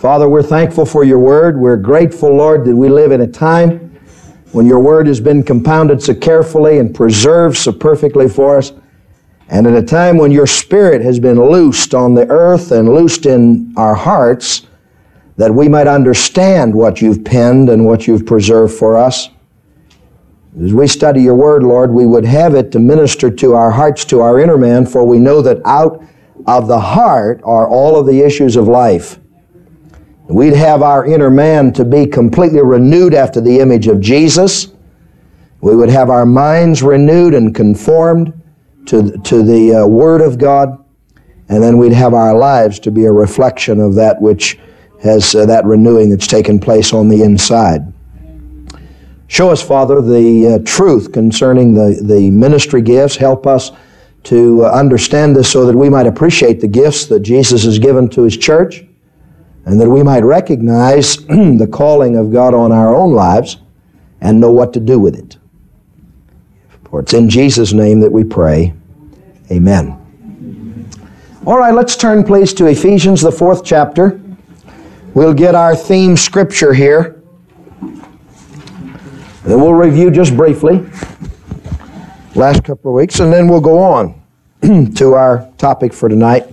Father, we're thankful for your word. We're grateful, Lord, that we live in a time when your word has been compounded so carefully and preserved so perfectly for us, and at a time when your Spirit has been loosed on the earth and loosed in our hearts, that we might understand what you've penned and what you've preserved for us. As we study your word, Lord, we would have it to minister to our hearts, to our inner man, for we know that out of the heart are all of the issues of life. We'd have our inner man to be completely renewed after the image of Jesus. We would have our minds renewed and conformed to the Word of God. And then we'd have our lives to be a reflection of that which has that renewing that's taken place on the inside. Show us, Father, the truth concerning the ministry gifts. Help us to understand this so that we might appreciate the gifts that Jesus has given to His church, and that we might recognize the calling of God on our own lives and know what to do with it. For it's in Jesus' name that we pray. Amen. All right, let's turn, please, to Ephesians, the 4th chapter. We'll get our theme scripture here. And we'll review just briefly last couple of weeks, and then we'll go on to our topic for tonight,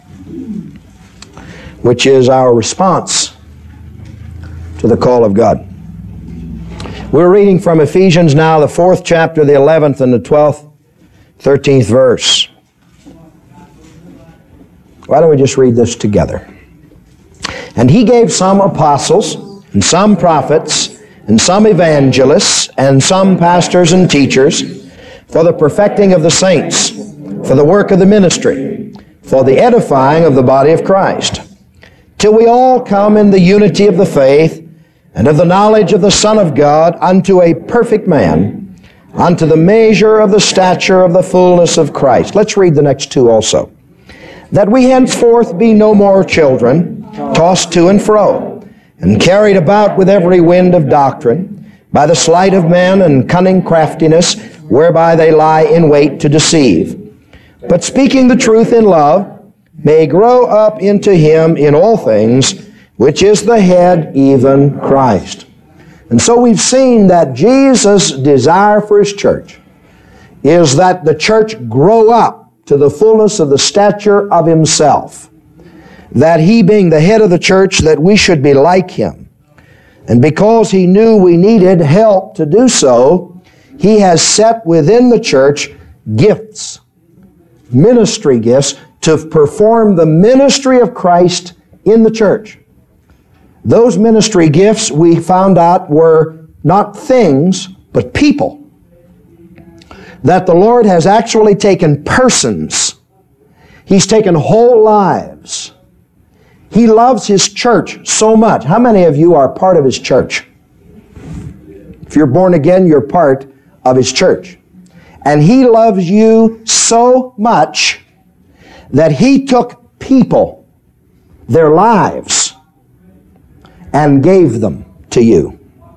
which is our response to the call of God. We're reading from Ephesians now, the 4th chapter, the 11th and the 12th, 13th verse. Why don't we just read this together? And He gave some apostles, and some prophets, and some evangelists, and some pastors and teachers, for the perfecting of the saints, for the work of the ministry, for the edifying of the body of Christ, till we all come in the unity of the faith and of the knowledge of the Son of God, unto a perfect man, unto the measure of the stature of the fullness of Christ. Let's read the next two also. That we henceforth be no more children, tossed to and fro, and carried about with every wind of doctrine, by the sleight of men and cunning craftiness, whereby they lie in wait to deceive. But speaking the truth in love, may grow up into Him in all things, which is the head, even Christ. And so we've seen that Jesus' desire for His church is that the church grow up to the fullness of the stature of Himself. That He being the head of the church, that we should be like Him. And because He knew we needed help to do so, He has set within the church gifts, ministry gifts, to perform the ministry of Christ in the church. Those ministry gifts, we found out, were not things, but people. That the Lord has actually taken persons. He's taken whole lives. He loves His church so much. How many of you are part of His church? If you're born again, you're part of His church. And He loves you so much that He took people, their lives, and gave them to you.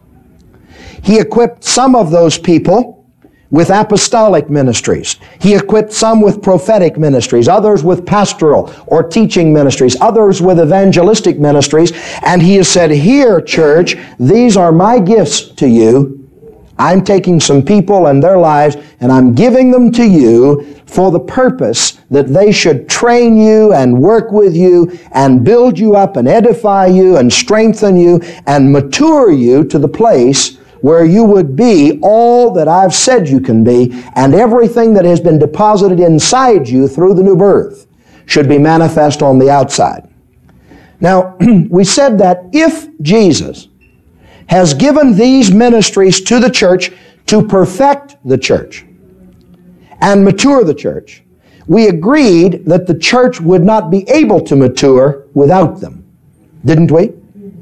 He equipped some of those people with apostolic ministries. He equipped some with prophetic ministries, others with pastoral or teaching ministries, others with evangelistic ministries, and He has said, here, church, these are my gifts to you. I'm taking some people and their lives, and I'm giving them to you for the purpose that they should train you and work with you and build you up and edify you and strengthen you and mature you to the place where you would be all that I've said you can be, and everything that has been deposited inside you through the new birth should be manifest on the outside. Now, we said that if Jesus has given these ministries to the church to perfect the church and mature the church, we agreed that the church would not be able to mature without them. Didn't we?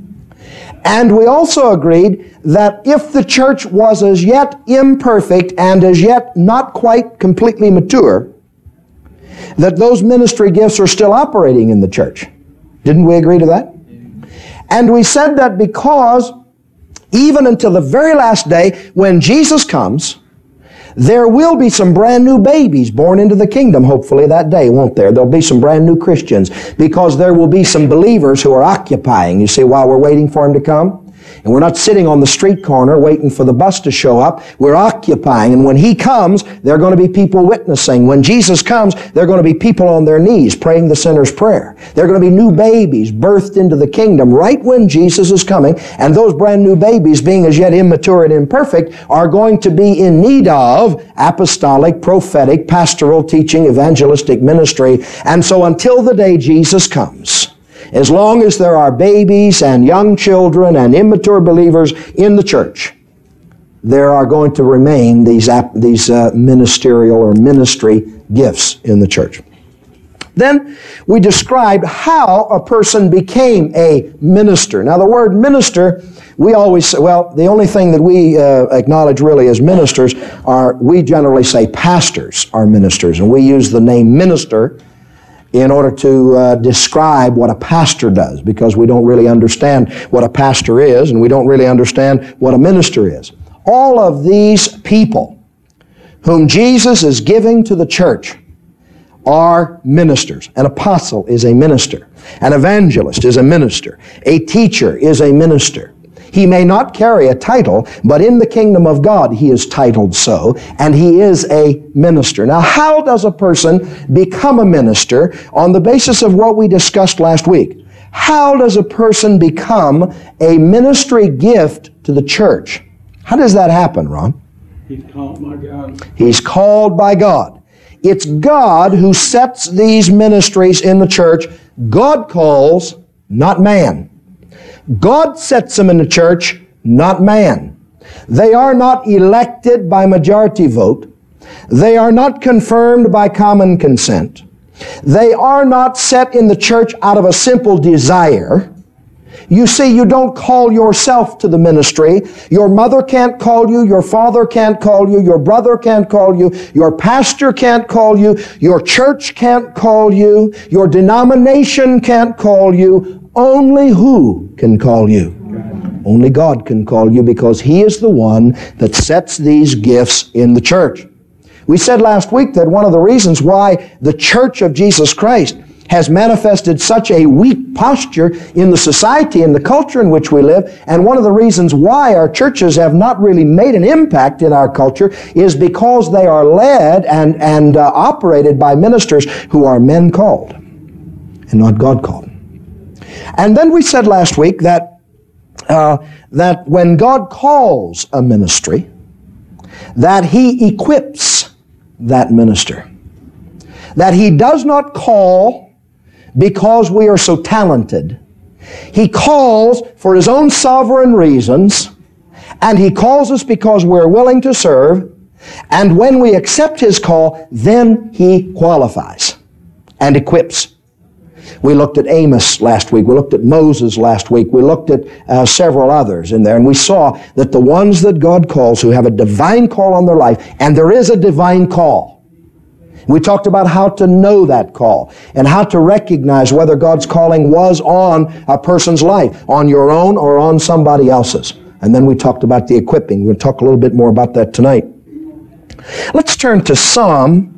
And we also agreed that if the church was as yet imperfect and as yet not quite completely mature, that those ministry gifts are still operating in the church. Didn't we agree to that? And we said that because even until the very last day when Jesus comes, There will be some brand new babies born into the kingdom, hopefully, that day, won't there? There'll be some brand new Christians, because there will be some believers who are occupying, you see, while we're waiting for Him to come. And we're not sitting on the street corner waiting for the bus to show up. We're occupying. And when He comes, there are going to be people witnessing. When Jesus comes, there are going to be people on their knees praying the sinner's prayer. There are going to be new babies birthed into the kingdom right when Jesus is coming. And those brand new babies, being as yet immature and imperfect, are going to be in need of apostolic, prophetic, pastoral teaching, evangelistic ministry. And so until the day Jesus comes, as long as there are babies and young children and immature believers in the church, there are going to remain these ministerial or ministry gifts in the church. Then we described how a person became a minister. Now the word minister, we always say, well, the only thing that we acknowledge really as ministers are, we generally say pastors are ministers, and we use the name minister in order to describe what a pastor does, because we don't really understand what a pastor is, and we don't really understand what a minister is. All of these people whom Jesus is giving to the church are ministers. An apostle is a minister. An evangelist is a minister. A teacher is a minister. He may not carry a title, but in the kingdom of God he is titled so, and he is a minister. Now, how does a person become a minister? On the basis of what we discussed last week, how does a person become a ministry gift to the church? How does that happen, Ron? He's called by God. He's called by God. It's God who sets these ministries in the church. God calls, not man. God sets them in the church, not man. They are not elected by majority vote. They are not confirmed by common consent. They are not set in the church out of a simple desire. You see, you don't call yourself to the ministry. Your mother can't call you. Your father can't call you. Your brother can't call you. Your pastor can't call you. Your church can't call you. Your denomination can't call you. Only who can call you? Only God can call you, because He is the one that sets these gifts in the church. We said last week that one of the reasons why the Church of Jesus Christ has manifested such a weak posture in the society and the culture in which we live, and one of the reasons why our churches have not really made an impact in our culture, is because they are led and operated by ministers who are men called and not God called. And then we said last week that when God calls a ministry, that He equips that minister. That He does not call because we are so talented. He calls for His own sovereign reasons, and He calls us because we're willing to serve. And when we accept His call, then He qualifies and equips. We looked at Amos last week. We looked at Moses last week. We looked at several others in there, and we saw that the ones that God calls, who have a divine call on their life, and there is a divine call. We talked about how to know that call and how to recognize whether God's calling was on a person's life, on your own or on somebody else's. And then we talked about the equipping. We're going to talk a little bit more about that tonight. Let's turn to Psalm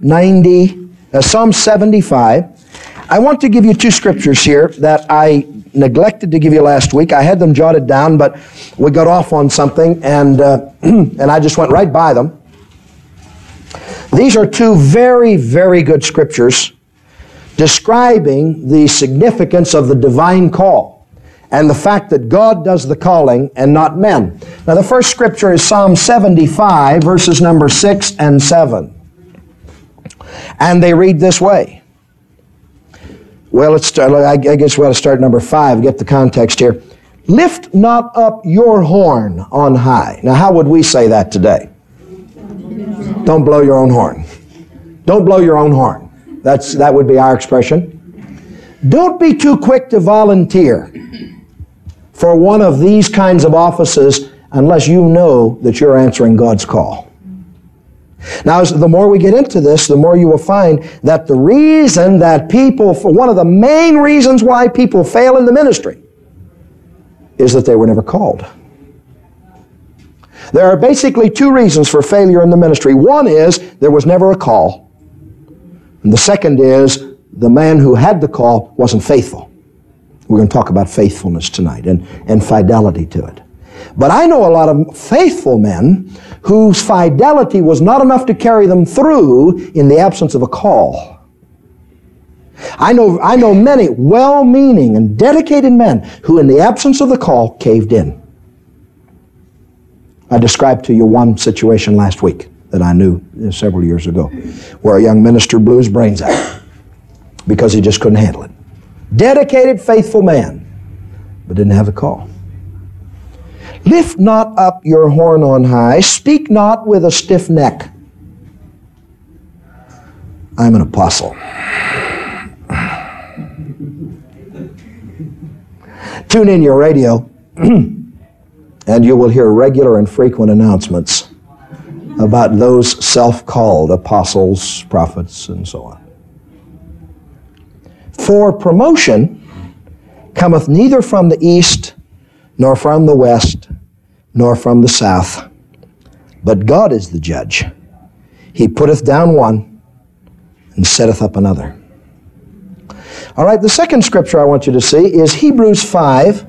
75. I want to give you two scriptures here that I neglected to give you last week. I had them jotted down, but we got off on something, and I just went right by them. These are two very, very good scriptures describing the significance of the divine call and the fact that God does the calling and not men. Now, the first scripture is Psalm 75, verses number 6 and 7. And they read this way. Well, let's start. I guess we ought to start number 5, get the context here. Lift not up your horn on high. Now, how would we say that today? Don't blow your own horn. Don't blow your own horn. That would be our expression. Don't be too quick to volunteer for one of these kinds of offices unless you know that you're answering God's call. Now, the more we get into this, the more you will find that the reason that one of the main reasons why people fail in the ministry is that they were never called. There are basically two reasons for failure in the ministry. One is there was never a call. And the second is the man who had the call wasn't faithful. We're going to talk about faithfulness tonight and fidelity to it. But I know a lot of faithful men whose fidelity was not enough to carry them through in the absence of a call. I know many well-meaning and dedicated men who in the absence of the call caved in. I described to you one situation last week that I knew several years ago where a young minister blew his brains out because he just couldn't handle it. Dedicated, faithful man, but didn't have a call. Lift not up your horn on high, speak not with a stiff neck. I'm an apostle. Tune in your radio and you will hear regular and frequent announcements about those self-called apostles, prophets, and so on. For promotion cometh neither from the east, nor from the west, nor from the south, but God is the judge. He putteth down one and setteth up another. All right, the second scripture I want you to see is Hebrews 5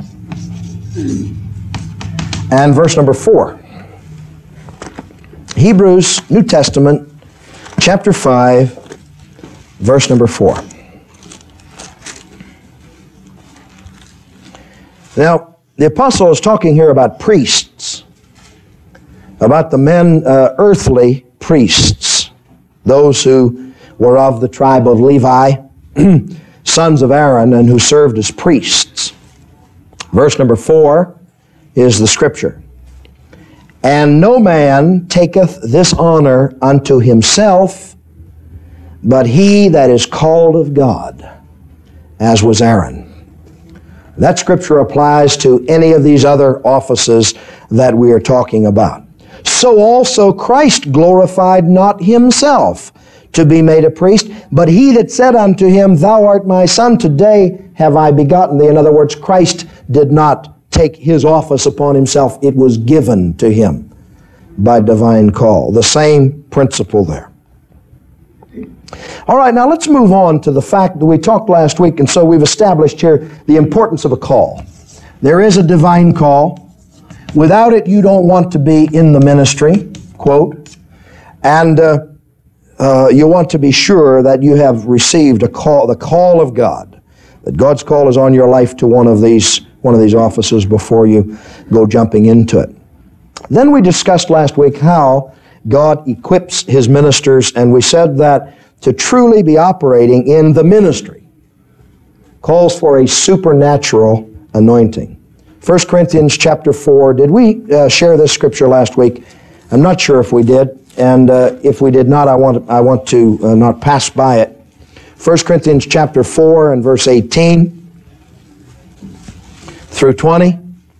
and verse number 4. Hebrews, New Testament, chapter 5, verse number 4. Now, the apostle is talking here about priests, about the men, earthly priests, those who were of the tribe of Levi, sons of Aaron, and who served as priests. Verse number 4 is the scripture. And no man taketh this honor unto himself, but he that is called of God, as was Aaron. That scripture applies to any of these other offices that we are talking about. So also Christ glorified not himself to be made a priest, but he that said unto him, Thou art my son, today have I begotten thee. In other words, Christ did not take his office upon himself. It was given to him by divine call. The same principle there. All right, now let's move on to the fact that we talked last week, and so we've established here the importance of a call. There is a divine call. Without it, you don't want to be in the ministry, quote, and you want to be sure that you have received a call, the call of God, that God's call is on your life to one of these offices before you go jumping into it. Then we discussed last week how God equips his ministers, and we said that to truly be operating in the ministry calls for a supernatural anointing. 1 Corinthians chapter 4, did we share this scripture last week? I'm not sure if we did, and if we did not, I want to not pass by it. 1 Corinthians chapter 4 and verse 18 through 20.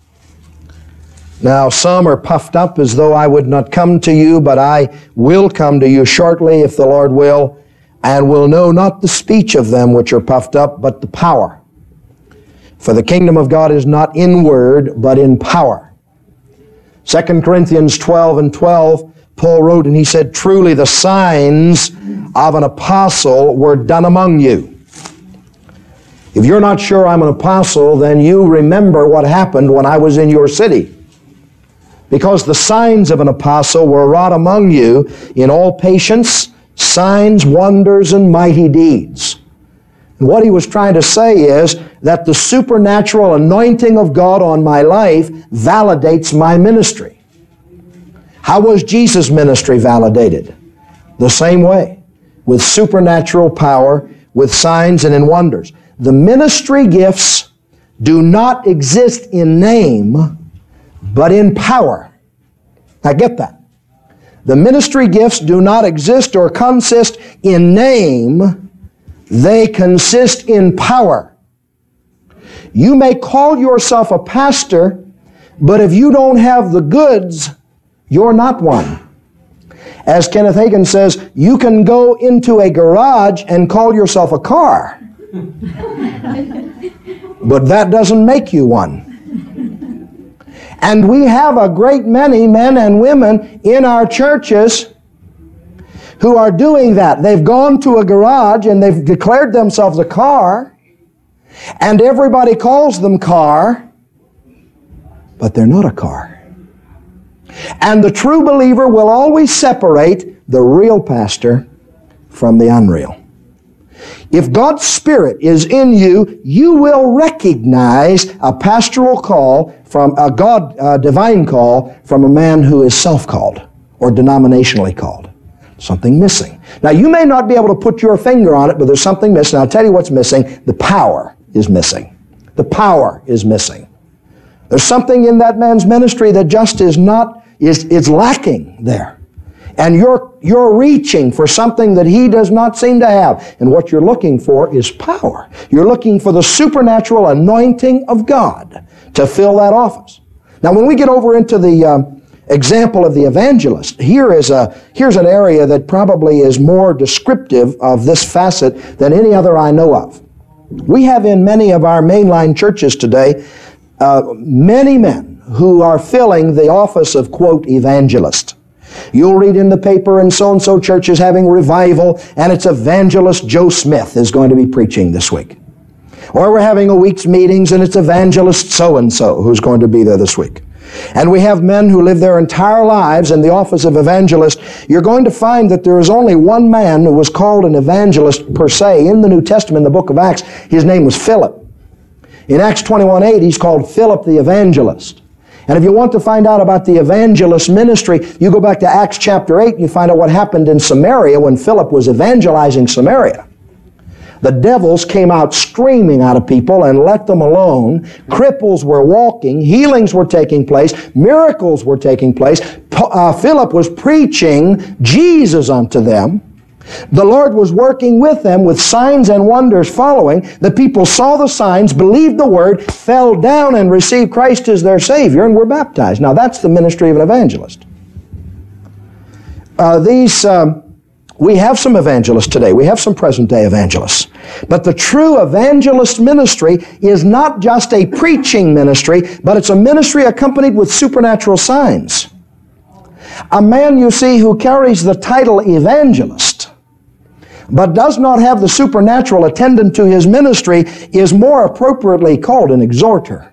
Now some are puffed up as though I would not come to you, but I will come to you shortly, if the Lord will, and will know not the speech of them which are puffed up, but the power. For the kingdom of God is not in word, but in power. 2 Corinthians 12 and 12, Paul wrote, and he said, Truly the signs of an apostle were done among you. If you're not sure I'm an apostle, then you remember what happened when I was in your city. Because the signs of an apostle were wrought among you in all patience, signs, wonders, and mighty deeds. And what he was trying to say is that the supernatural anointing of God on my life validates my ministry. How was Jesus' ministry validated? The same way, with supernatural power, with signs and in wonders. The ministry gifts do not exist in name, but in power. Now get that. The ministry gifts do not exist or consist in name, they consist in power. You may call yourself a pastor, but if you don't have the goods, you're not one. As Kenneth Hagin says, you can go into a garage and call yourself a car, but that doesn't make you one. And we have a great many men and women in our churches who are doing that. They've gone to a garage and they've declared themselves a car, and everybody calls them car, but they're not a car. And the true believer will always separate the real pastor from the unreal. If God's Spirit is in you, you will recognize a pastoral call from a divine call from a man who is self-called or denominationally called. Something missing. Now, you may not be able to put your finger on it, but there's something missing. I'll tell you what's missing. The power is missing. The power is missing. There's something in that man's ministry that just is lacking there. And you're reaching for something that he does not seem to have. And what you're looking for is power. You're looking for the supernatural anointing of God to fill that office. Now, when we get over into the example of the evangelist, here's an area that probably is more descriptive of this facet than any other I know of. We have in many of our mainline churches today many men who are filling the office of, quote, evangelist. You'll read in the paper, and so church is having revival, and it's evangelist Joe Smith is going to be preaching this week. Or we're having a week's meetings, and it's evangelist so-and-so who's going to be there this week. And we have men who live their entire lives in the office of evangelist. You're going to find that there is only one man who was called an evangelist per se in the New Testament, in the book of Acts. His name was Philip. In Acts 21:8, he's called Philip the evangelist. And if you want to find out about the evangelist ministry, you go back to Acts chapter 8 and you find out what happened in Samaria when Philip was evangelizing Samaria. The devils came out screaming out of people and let them alone. Cripples were walking. Healings were taking place. Miracles were taking place. Philip was preaching Jesus unto them. The Lord was working with them with signs and wonders following. The people saw the signs, believed the word, fell down and received Christ as their Savior and were baptized. Now that's the ministry of an evangelist. We have some evangelists today. We have some present-day evangelists. But the true evangelist ministry is not just a preaching ministry, but it's a ministry accompanied with supernatural signs. A man, you see, who carries the title evangelist, but does not have the supernatural attendant to his ministry, is more appropriately called an exhorter.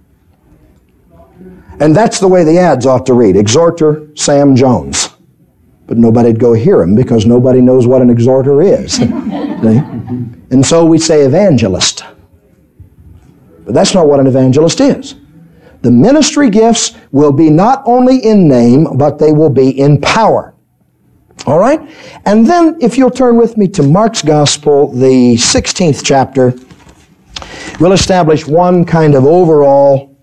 And that's the way the ads ought to read. Exhorter Sam Jones. But nobody'd go hear him because nobody knows what an exhorter is. And so we say evangelist. But that's not what an evangelist is. The ministry gifts will be not only in name, but they will be in power. All right? And then, if you'll turn with me to Mark's Gospel, the 16th chapter, we'll establish one kind of overall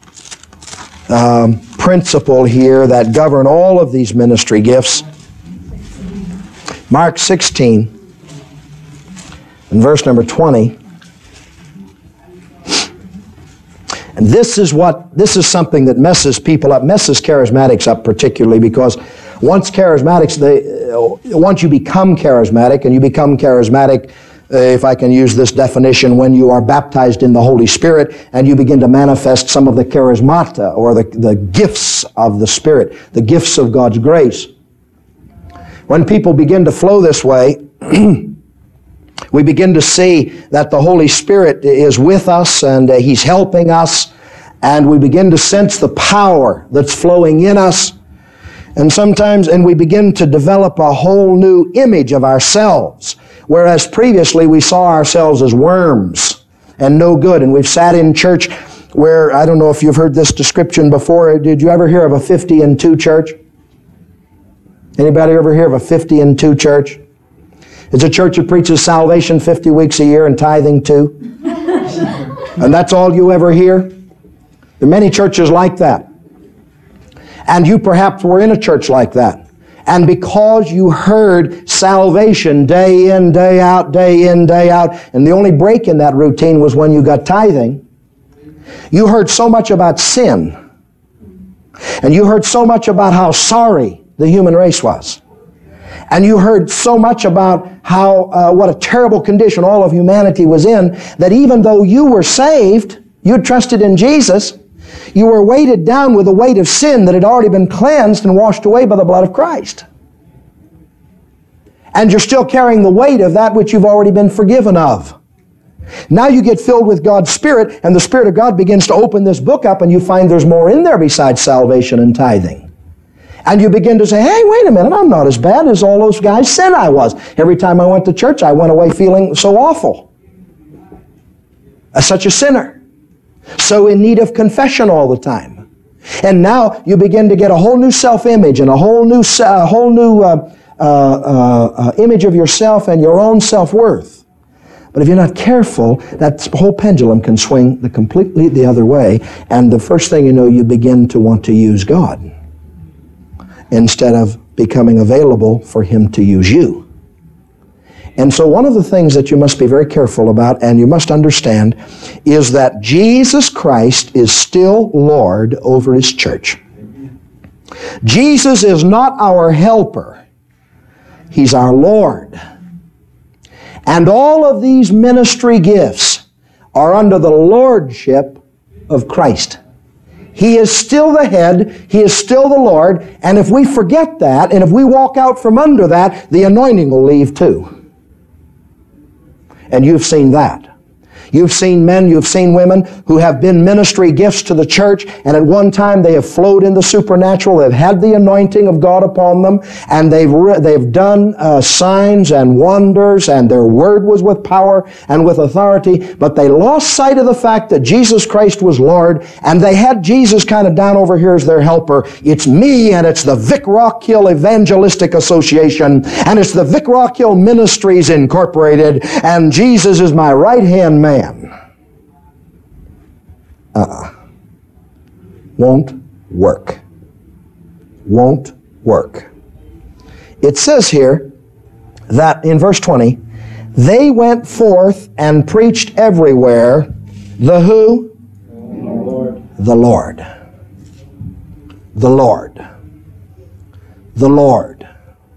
principle here that govern all of these ministry gifts. Mark 16, and verse number 20. And this is something that messes people up, messes charismatics up particularly, because once you become charismatic, and you become charismatic, if I can use this definition, when you are baptized in the Holy Spirit and you begin to manifest some of the charismata, or the gifts of the Spirit, the gifts of God's grace. When people begin to flow this way, we begin to see that the Holy Spirit is with us and He's helping us, and we begin to sense the power that's flowing in us. And we begin to develop a whole new image of ourselves, whereas previously we saw ourselves as worms and no good. And we've sat in church where, I don't know if you've heard this description before. Did you ever hear of a 50 and 2 church? Anybody ever hear of a 50 and 2 church? It's a church that preaches salvation 50 weeks a year and tithing 2. And that's all you ever hear? There are many churches like that. And you perhaps were in a church like that. And because you heard salvation day in, day out, day in, day out, and the only break in that routine was when you got tithing, you heard so much about sin. And you heard so much about how sorry the human race was. And you heard so much about how what a terrible condition all of humanity was in, that even though you were saved, you trusted in Jesus, You were weighted down with the weight of sin that had already been cleansed and washed away by the blood of Christ. And you're still carrying the weight of that which you've already been forgiven of. Now you get filled with God's Spirit, and the Spirit of God begins to open this book up, and you find there's more in there besides salvation and tithing. And you begin to say, hey, wait a minute, I'm not as bad as all those guys said I was. Every time I went to church, I went away feeling so awful. As such a sinner. So in need of confession all the time. And now you begin to get a whole new self-image and a whole new image of yourself and your own self-worth. But if you're not careful, that whole pendulum can swing completely the other way, and the first thing you know, you begin to want to use God instead of becoming available for Him to use you. And so one of the things that you must be very careful about, and you must understand, is that Jesus Christ is still Lord over His church. Jesus is not our helper. He's our Lord. And all of these ministry gifts are under the lordship of Christ. He is still the head, He is still the Lord, and if we forget that, and if we walk out from under that, the anointing will leave too. And you've seen that. You've seen men, you've seen women who have been ministry gifts to the church, and at one time they have flowed in the supernatural. They've had the anointing of God upon them, and they've done signs and wonders, and their word was with power and with authority, but they lost sight of the fact that Jesus Christ was Lord, and they had Jesus kind of down over here as their helper. It's me, and it's the Vic Rock Hill Evangelistic Association, and it's the Vic Rock Hill Ministries Incorporated, and Jesus is my right-hand man. Won't work. Won't work. It says here that in verse 20, they went forth and preached everywhere the who? The Lord. The Lord. The Lord.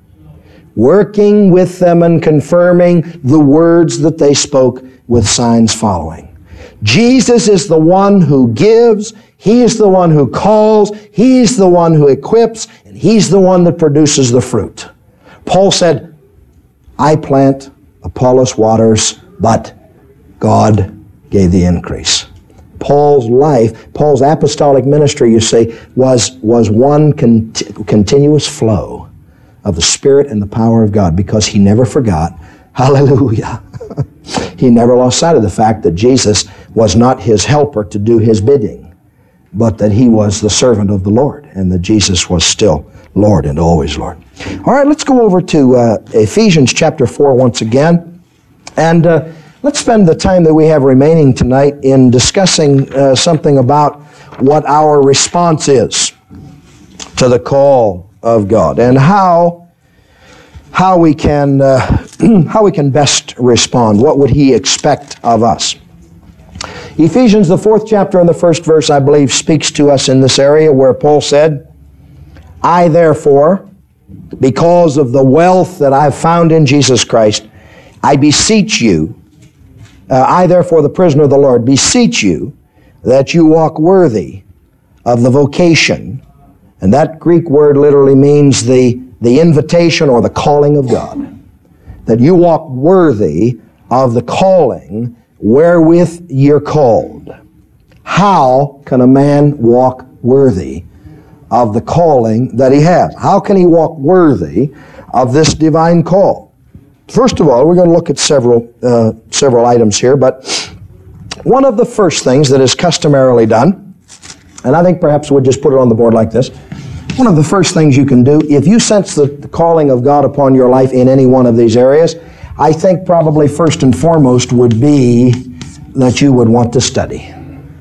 Working with them and confirming the words that they spoke with signs following. Jesus is the one who gives, He is the one who calls, He's the one who equips, and He's the one that produces the fruit. Paul said, I plant, Apollos waters, but God gave the increase. Paul's life, Paul's apostolic ministry, you see, was one continuous flow of the Spirit and the power of God, because he never forgot. Hallelujah. He never lost sight of the fact that Jesus was not his helper to do his bidding, but that he was the servant of the Lord, and that Jesus was still Lord and always Lord. All right, let's go over to Ephesians chapter 4 once again, and let's spend the time that we have remaining tonight in discussing something about what our response is to the call of God, and how we can best respond. What would He expect of us? Ephesians, the 4th chapter and the 1st verse, I believe, speaks to us in this area where Paul said, I therefore, because of the wealth that I've found in Jesus Christ, I beseech you, I therefore, the prisoner of the Lord, beseech you that you walk worthy of the vocation. And that Greek word literally means the invitation or the calling of God. That you walk worthy of the calling wherewith you're called. How can a man walk worthy of the calling that he has? How can he walk worthy of this divine call? First of all, we're going to look at several items here, but one of the first things that is customarily done, and I think perhaps we'll just put it on the board like this, one of the first things you can do, if you sense the calling of God upon your life in any one of these areas, I think probably first and foremost would be that you would want to study.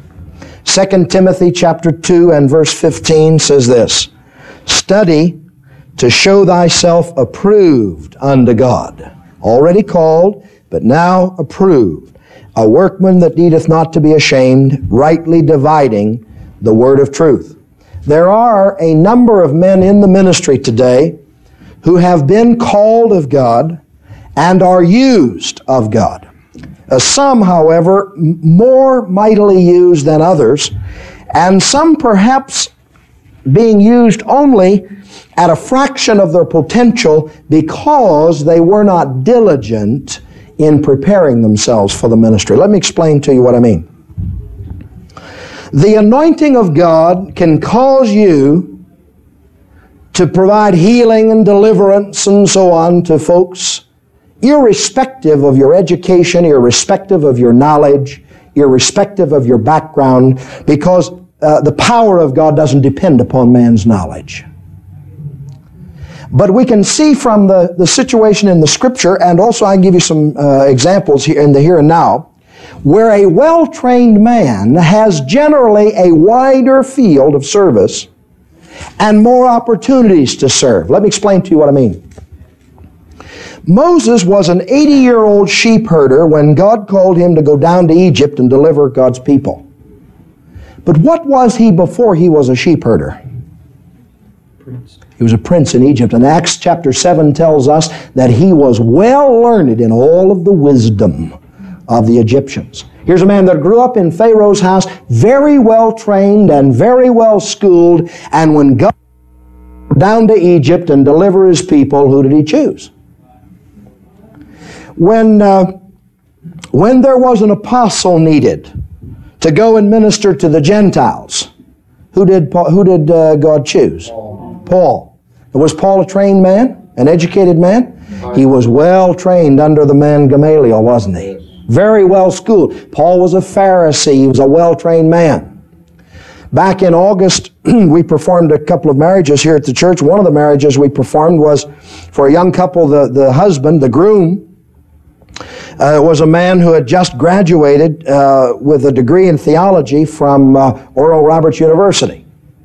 2 Timothy chapter 2 and verse 15 says this, study to show thyself approved unto God, already called, but now approved, a workman that needeth not to be ashamed, rightly dividing the word of truth. There are a number of men in the ministry today who have been called of God and are used of God. Some, however, more mightily used than others, and some perhaps being used only at a fraction of their potential because they were not diligent in preparing themselves for the ministry. Let me explain to you what I mean. The anointing of God can cause you to provide healing and deliverance and so on to folks, irrespective of your education, irrespective of your knowledge, irrespective of your background, because the power of God doesn't depend upon man's knowledge. But we can see from the situation in the Scripture, and also I can give you some examples here in the here and now, where a well-trained man has generally a wider field of service and more opportunities to serve. Let me explain to you what I mean. Moses was an 80-year-old sheep herder when God called him to go down to Egypt and deliver God's people. But what was he before he was a sheep herder? Prince. He was a prince in Egypt. And Acts chapter 7 tells us that he was well learned in all of the wisdom of the Egyptians. Here's a man that grew up in Pharaoh's house, very well trained and very well schooled. And when God went down to Egypt and deliver his people, who did he choose? When there was an apostle needed to go and minister to the Gentiles, who did God choose? Paul. Was Paul a trained man, an educated man? He was well trained under the man Gamaliel, wasn't he? Very well schooled. Paul was a Pharisee. He was a well-trained man. Back in August, we performed a couple of marriages here at the church. One of the marriages we performed was for a young couple. The husband, the groom, was a man who had just graduated with a degree in theology from Oral Roberts University.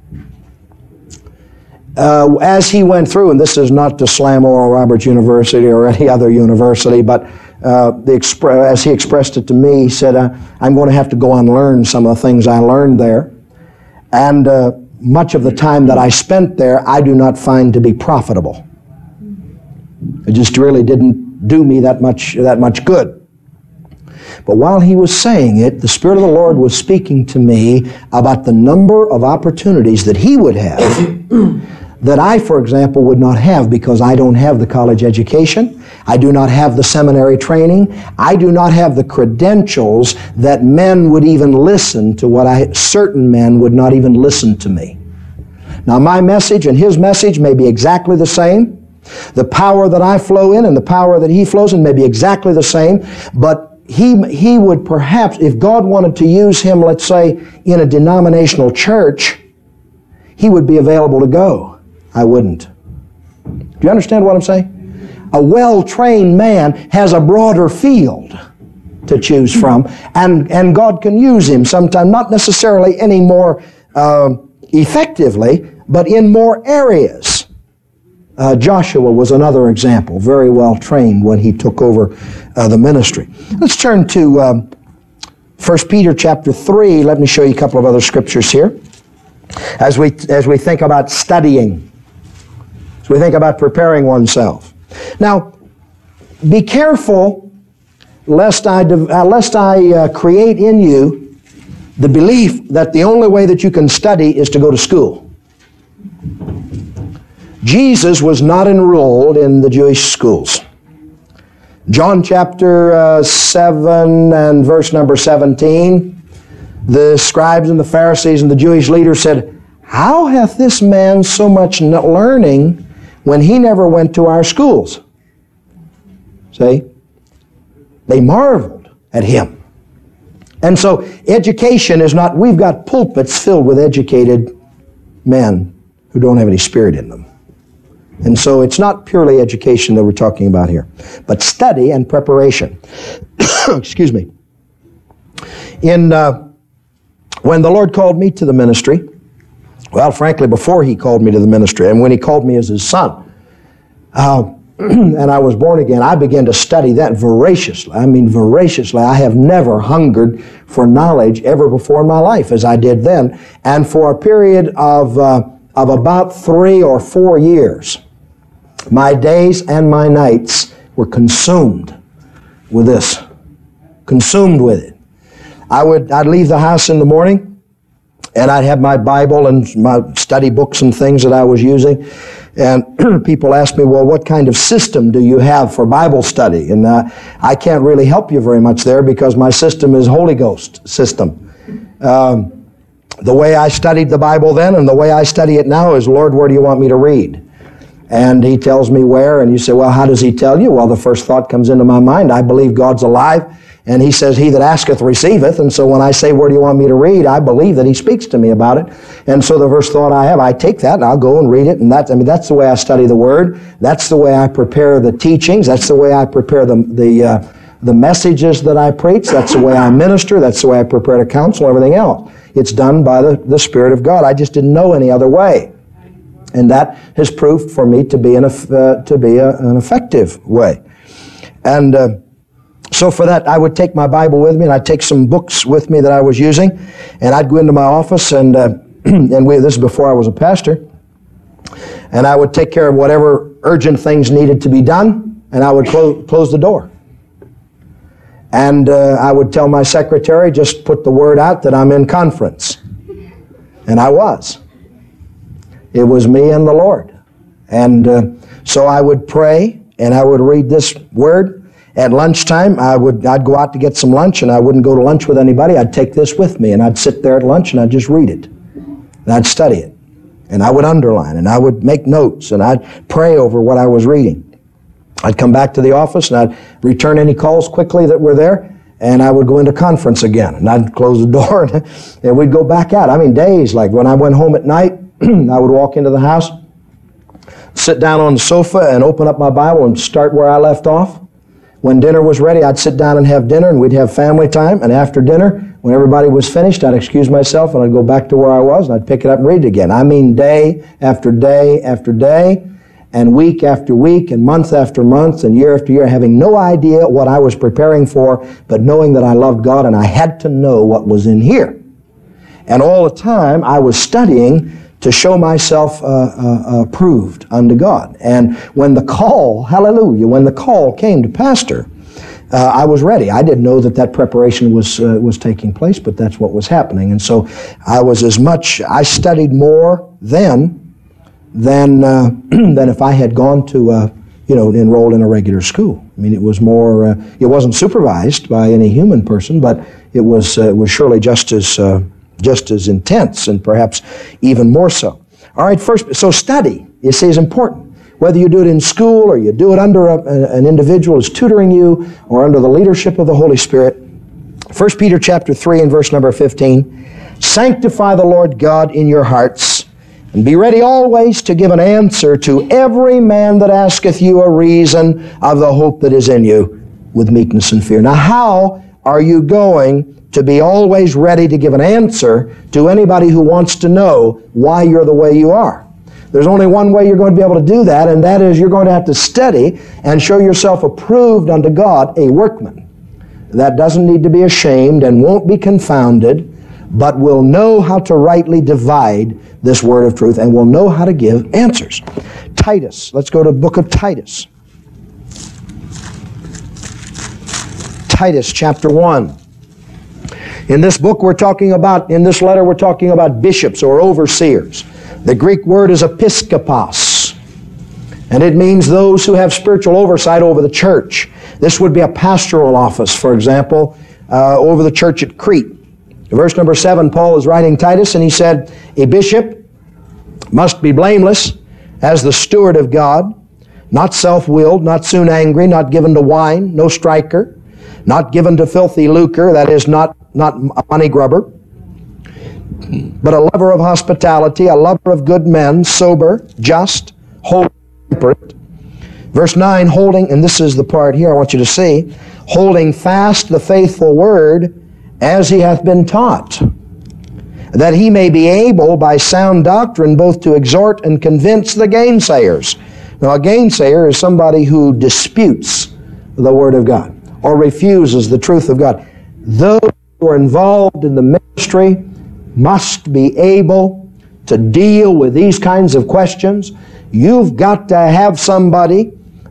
As he went through, and this is not to slam Oral Roberts University or any other university, but as he expressed it to me, he said, I'm going to have to go and learn some of the things I learned there. And much of the time that I spent there, I do not find to be profitable. It just really didn't do me that much good. But while he was saying it, the Spirit of the Lord was speaking to me about the number of opportunities that he would have that I, for example, would not have because I don't have the college education. I do not have the seminary training. I do not have the credentials that men would even listen to certain men would not even listen to me. Now, my message and his message may be exactly the same. The power that I flow in and the power that he flows in may be exactly the same, but he would perhaps, if God wanted to use him, let's say, in a denominational church, he would be available to go. I wouldn't. Do you understand what I'm saying? A well-trained man has a broader field to choose from, and God can use him sometime, not necessarily any more effectively, but in more areas. Joshua was another example, very well trained when he took over the ministry. Let's turn to 1 Peter chapter 3. Let me show you a couple of other scriptures here. As we think about studying, as we think about preparing oneself. Now, be careful lest I create in you the belief that the only way that you can study is to go to school. Jesus was not enrolled in the Jewish schools. John chapter 7 and verse number 17, the scribes and the Pharisees and the Jewish leaders said, "How hath this man so much learning when he never went to our schools?" See? They marveled at him. And so education is not, we've got pulpits filled with educated men who don't have any spirit in them. And so it's not purely education that we're talking about here, but study and preparation. Excuse me. When the Lord called me to the ministry, well, frankly, before he called me to the ministry, and when he called me as his son, and I was born again, I began to study that voraciously. I mean, voraciously. I have never hungered for knowledge ever before in my life as I did then. And for a period of about 3 or 4 years, my days and my nights were consumed with this. Consumed with it. I'd leave the house in the morning, And I'd have my Bible and my study books and things that I was using. And people ask me, well, what kind of system do you have for Bible study? And I can't really help you very much there because my system is Holy Ghost system. The way I studied the Bible then and the way I study it now is, Lord, where do you want me to read? And He tells me where, and you say, well, how does He tell you? Well, the first thought comes into my mind, I believe God's alive, and He says, he that asketh receiveth, and so when I say, where do you want me to read? I believe that He speaks to me about it, and so the first thought I have, I take that and I'll go and read it, and that's the way I study the Word, that's the way I prepare the teachings, that's the way I prepare the messages that I preach, that's the way I minister, that's the way I prepare to counsel, everything else. It's done by the Spirit of God. I just didn't know any other way. And that has proved for me to be an effective way. And so for that, I would take my Bible with me, and I'd take some books with me that I was using, and I'd go into my office, and this is before I was a pastor, and I would take care of whatever urgent things needed to be done, and I would close the door. And I would tell my secretary, just put the word out that I'm in conference. And I was. It was me and the Lord. And so I would pray, and I would read this word. At lunchtime, I'd go out to get some lunch, and I wouldn't go to lunch with anybody. I'd take this with me, and I'd sit there at lunch, and I'd just read it. And I'd study it. And I would underline, and I would make notes, and I'd pray over what I was reading. I'd come back to the office, and I'd return any calls quickly that were there, and I would go into conference again. And I'd close the door, and we'd go back out. I mean, days, like when I went home at night, I would walk into the house, sit down on the sofa, and open up my Bible and start where I left off. When dinner was ready, I'd sit down and have dinner, and we'd have family time. And after dinner, when everybody was finished, I'd excuse myself, and I'd go back to where I was, and I'd pick it up and read it again. I mean, day after day after day, and week after week, and month after month, and year after year, having no idea what I was preparing for, but knowing that I loved God, and I had to know what was in here. And all the time, I was studying to show myself approved unto God. And when the call, hallelujah, when the call came to pastor, I was ready. I didn't know that preparation was taking place, but that's what was happening. And so I studied more then than if I had gone to, enrolled in a regular school. I mean, it was more, it wasn't supervised by any human person, but it was surely just as intense, and perhaps even more so. All right, first, so study, you see, is important. Whether you do it in school or you do it under an individual who's tutoring you or under the leadership of the Holy Spirit. 1 Peter chapter 3 and verse number 15, sanctify the Lord God in your hearts, and be ready always to give an answer to every man that asketh you a reason of the hope that is in you with meekness and fear. Now, how are you going to be always ready to give an answer to anybody who wants to know why you're the way you are? There's only one way you're going to be able to do that, and that is you're going to have to study and show yourself approved unto God, a workman that doesn't need to be ashamed and won't be confounded, but will know how to rightly divide this word of truth and will know how to give answers. Titus, let's go to the book of Titus. Titus chapter 1. In this letter we're talking about bishops or overseers. The Greek word is episkopos, and it means those who have spiritual oversight over the church. This would be a pastoral office, for example, over the church at Crete. Verse number 7, Paul is writing Titus, and he said, a bishop must be blameless as the steward of God, not self-willed, not soon angry, not given to wine, no striker, not given to filthy lucre, that is, not a money grubber, but a lover of hospitality, a lover of good men, sober, just, holy, temperate. Verse 9, holding, and this is the part here I want you to see, holding fast the faithful word as he hath been taught, that he may be able by sound doctrine both to exhort and convince the gainsayers. Now, a gainsayer is somebody who disputes the Word of God or refuses the truth of God. Those who are involved in the ministry must be able to deal with these kinds of questions. You've got to have somebody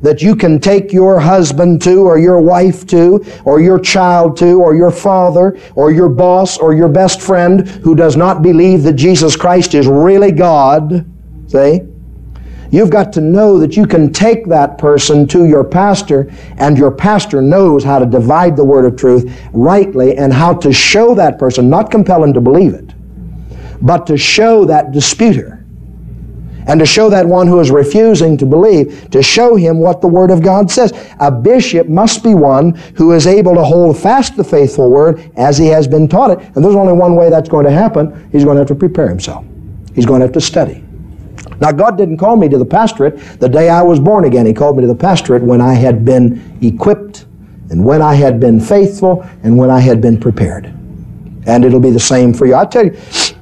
that you can take your husband to, or your wife to, or your child to, or your father, or your boss, or your best friend who does not believe that Jesus Christ is really God. See? You've got to know that you can take that person to your pastor, and your pastor knows how to divide the word of truth rightly and how to show that person, not compel him to believe it, but to show that disputer and to show that one who is refusing to believe, to show him what the Word of God says. A bishop must be one who is able to hold fast the faithful Word as he has been taught it. And there's only one way that's going to happen. He's going to have to prepare himself. He's going to have to study. Now, God didn't call me to the pastorate the day I was born again. He called me to the pastorate when I had been equipped, and when I had been faithful, and when I had been prepared. And it'll be the same for you. I tell you,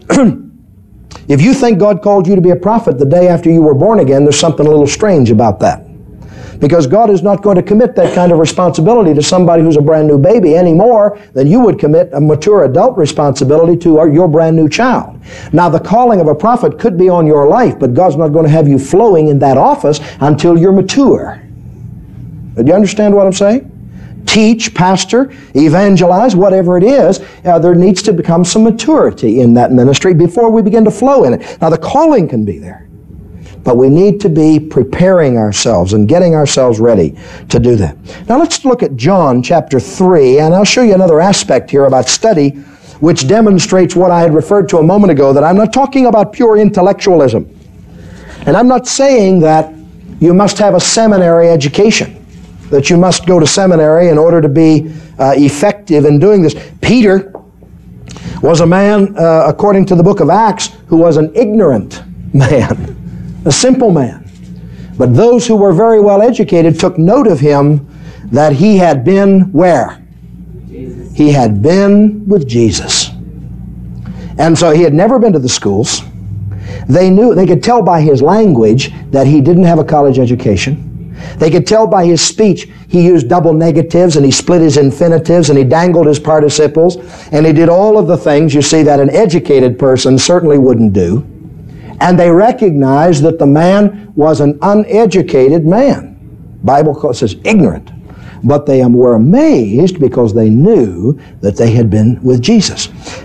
if you think God called you to be a prophet the day after you were born again, there's something a little strange about that. Because God is not going to commit that kind of responsibility to somebody who's a brand new baby any more than you would commit a mature adult responsibility to your brand new child. Now, the calling of a prophet could be on your life, but God's not going to have you flowing in that office until you're mature. Do you understand what I'm saying? Teach, pastor, evangelize, whatever it is, there needs to become some maturity in that ministry before we begin to flow in it. Now, the calling can be there, but we need to be preparing ourselves and getting ourselves ready to do that. Now, let's look at John chapter 3, and I'll show you another aspect here about study, which demonstrates what I had referred to a moment ago, that I'm not talking about pure intellectualism. And I'm not saying that you must have a seminary education, that you must go to seminary in order to be effective in doing this. Peter was a man, according to the book of Acts, who was an ignorant man, a simple man. But those who were very well educated took note of him that he had been where? Jesus. He had been with Jesus. And so he had never been to the schools. They could tell by his language that he didn't have a college education. They could tell by his speech he used double negatives, and he split his infinitives, and he dangled his participles, and he did all of the things, you see, that an educated person certainly wouldn't do. And they recognized that the man was an uneducated man. Bible says ignorant. But they were amazed because they knew that they had been with Jesus.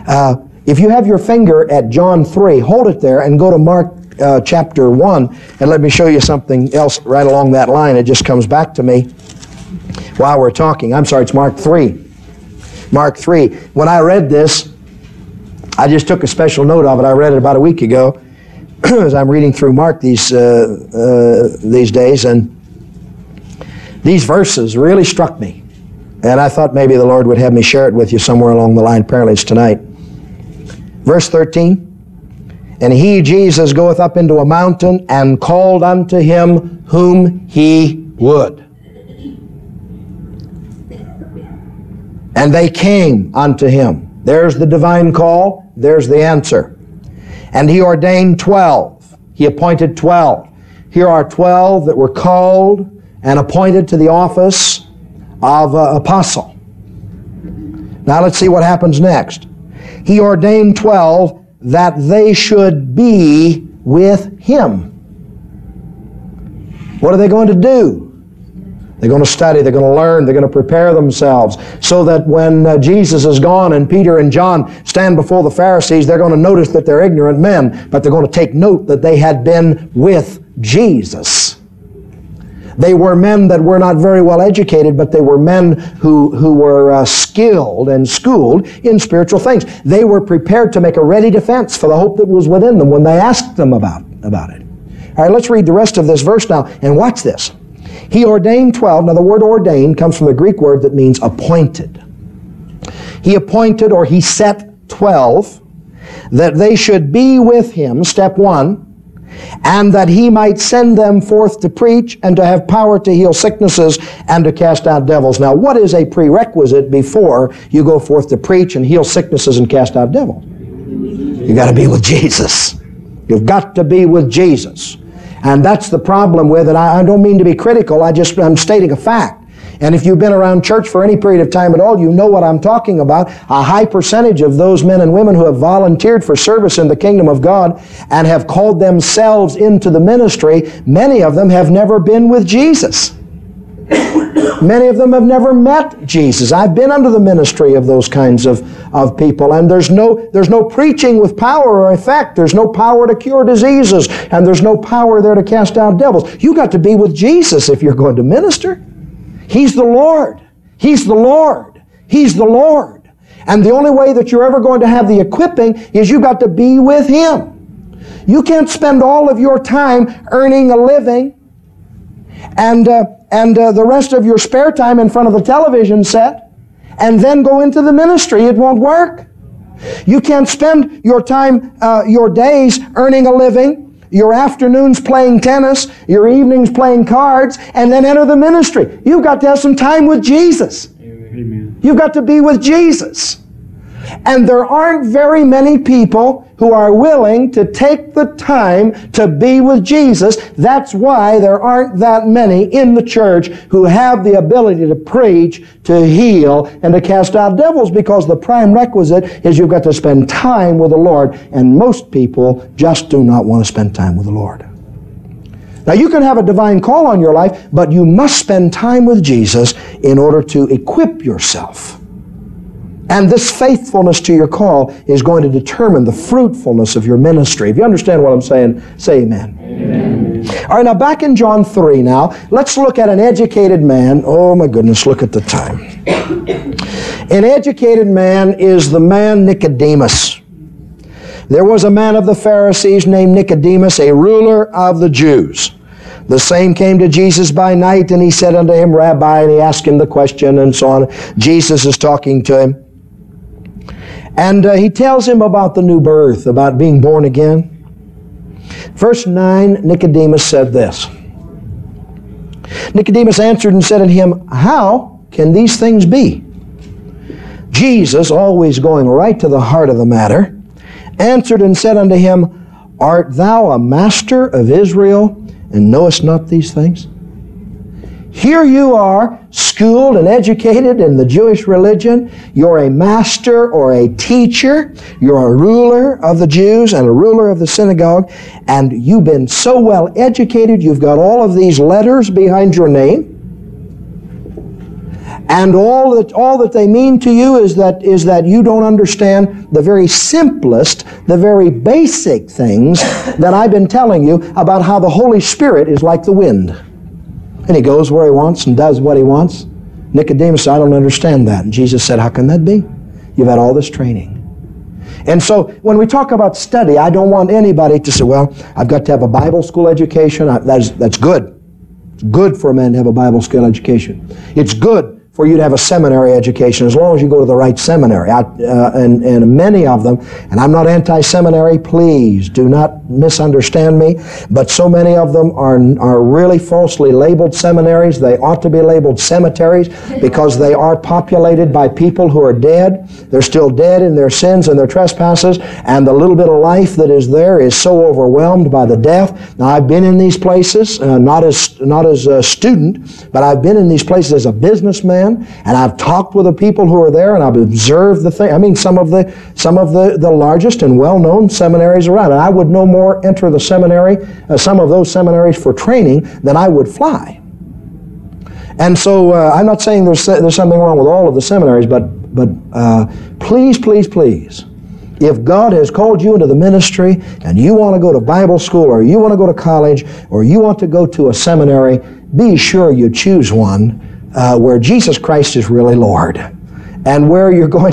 If you have your finger at John 3, hold it there and go to Mark chapter 1, and let me show you something else right along that line. It just comes back to me while we're talking. I'm sorry, it's Mark 3. Mark 3. When I read this, I just took a special note of it. I read it about a week ago as I'm reading through Mark these days, and these verses really struck me. And I thought maybe the Lord would have me share it with you somewhere along the line. Apparently it's tonight. Verse 13. And he, Jesus, goeth up into a mountain, and called unto him whom he would. And they came unto him. There's the divine call. There's the answer. And he ordained 12. He appointed 12. Here are 12 that were called and appointed to the office of apostle. Now let's see what happens next. He ordained 12 that they should be with him. What are they going to do? They're going to study, they're going to learn, they're going to prepare themselves so that when Jesus is gone and Peter and John stand before the Pharisees, they're going to notice that they're ignorant men, but they're going to take note that they had been with Jesus. They were men that were not very well educated, but they were men who were skilled and schooled in spiritual things. They were prepared to make a ready defense for the hope that was within them when they asked them about it. All right, let's read the rest of this verse now, and watch this. He ordained 12. Now, the word ordained comes from the Greek word that means appointed. He appointed, or he set 12, that they should be with him, step 1, and that he might send them forth to preach and to have power to heal sicknesses and to cast out devils. Now, what is a prerequisite before you go forth to preach and heal sicknesses and cast out devils? You've got to be with Jesus. You've got to be with Jesus. And that's the problem with it. I don't mean to be critical. I'm stating a fact. And if you've been around church for any period of time at all, you know what I'm talking about. A high percentage of those men and women who have volunteered for service in the kingdom of God and have called themselves into the ministry, many of them have never been with Jesus. Many of them have never met Jesus. I've been under the ministry of those kinds of people, and there's no preaching with power or effect. There's no power to cure diseases, and there's no power there to cast out devils. You got to be with Jesus if you're going to minister. He's the Lord. He's the Lord. He's the Lord. And the only way that you're ever going to have the equipping is you got to be with Him. You can't spend all of your time earning a living and the rest of your spare time in front of the television set and then go into the ministry. It won't work. You can't spend your time, your days earning a living, your afternoons playing tennis, your evenings playing cards, and then enter the ministry. You've got to have some time with Jesus. Amen. You've got to be with Jesus. And there aren't very many people who are willing to take the time to be with Jesus. That's why there aren't that many in the church who have the ability to preach, to heal, and to cast out devils, because the prime requisite is you've got to spend time with the Lord, and most people just do not want to spend time with the Lord. Now, you can have a divine call on your life, but you must spend time with Jesus in order to equip yourself. And this faithfulness to your call is going to determine the fruitfulness of your ministry. If you understand what I'm saying, say amen. Amen. All right, now back in John 3 now, let's look at an educated man. Oh my goodness, look at the time. An educated man is the man Nicodemus. There was a man of the Pharisees named Nicodemus, a ruler of the Jews. The same came to Jesus by night, and he said unto him, Rabbi, and he asked him the question and so on. Jesus is talking to him. And he tells him about the new birth, about being born again. Verse 9, Nicodemus said this. Nicodemus answered and said unto him, How can these things be? Jesus, always going right to the heart of the matter, answered and said unto him, Art thou a master of Israel, and knowest not these things? Here you are, schooled and educated in the Jewish religion. You're a master or a teacher. You're a ruler of the Jews and a ruler of the synagogue. And you've been so well educated, you've got all of these letters behind your name. And all that they mean to you is that you don't understand the very simplest, the very basic things that I've been telling you about how the Holy Spirit is like the wind. And he goes where he wants and does what he wants. Nicodemus said, I don't understand that. And Jesus said, how can that be? You've had all this training. And so when we talk about study, I don't want anybody to say, well, I've got to have a Bible school education. That's good. It's good for a man to have a Bible school education. It's good for you to have a seminary education, as long as you go to the right seminary. And many of them, and I'm not anti-seminary, please do not misunderstand me, but so many of them are really falsely labeled seminaries. They ought to be labeled cemeteries, because they are populated by people who are dead. They're still dead in their sins and their trespasses, and the little bit of life that is there is so overwhelmed by the death. Now, I've been in these places, not as a student, but I've been in these places as a businessman, and I've talked with the people who are there, and I've observed the thing. I mean, some of the largest and well-known seminaries around. And I would no more enter the seminary, some of those seminaries for training, than I would fly. And so I'm not saying there's something wrong with all of the seminaries, but please, please, please, if God has called you into the ministry and you want to go to Bible school, or you want to go to college, or you want to go to a seminary, be sure you choose one where Jesus Christ is really Lord, and where you're going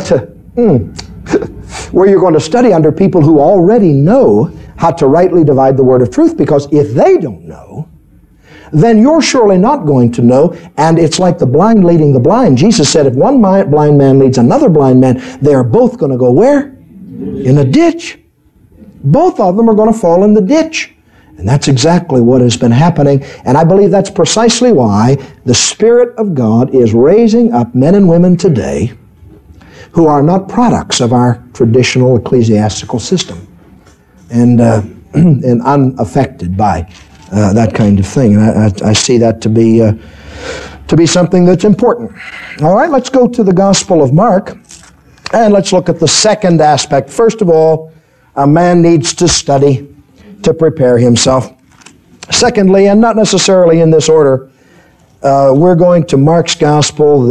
to study under people who already know how to rightly divide the word of truth, because if they don't know, then you're surely not going to know, and it's like the blind leading the blind. Jesus said if one blind man leads another blind man, they're both going to go where? In a ditch. Both of them are going to fall in the ditch. And that's exactly what has been happening. And I believe that's precisely why the Spirit of God is raising up men and women today who are not products of our traditional ecclesiastical system and unaffected by that kind of thing. And I see that to be something that's important. All right, let's go to the Gospel of Mark, and let's look at the second aspect. First of all, a man needs to study to prepare himself. Secondly, and not necessarily in this order, we're going to Mark's Gospel,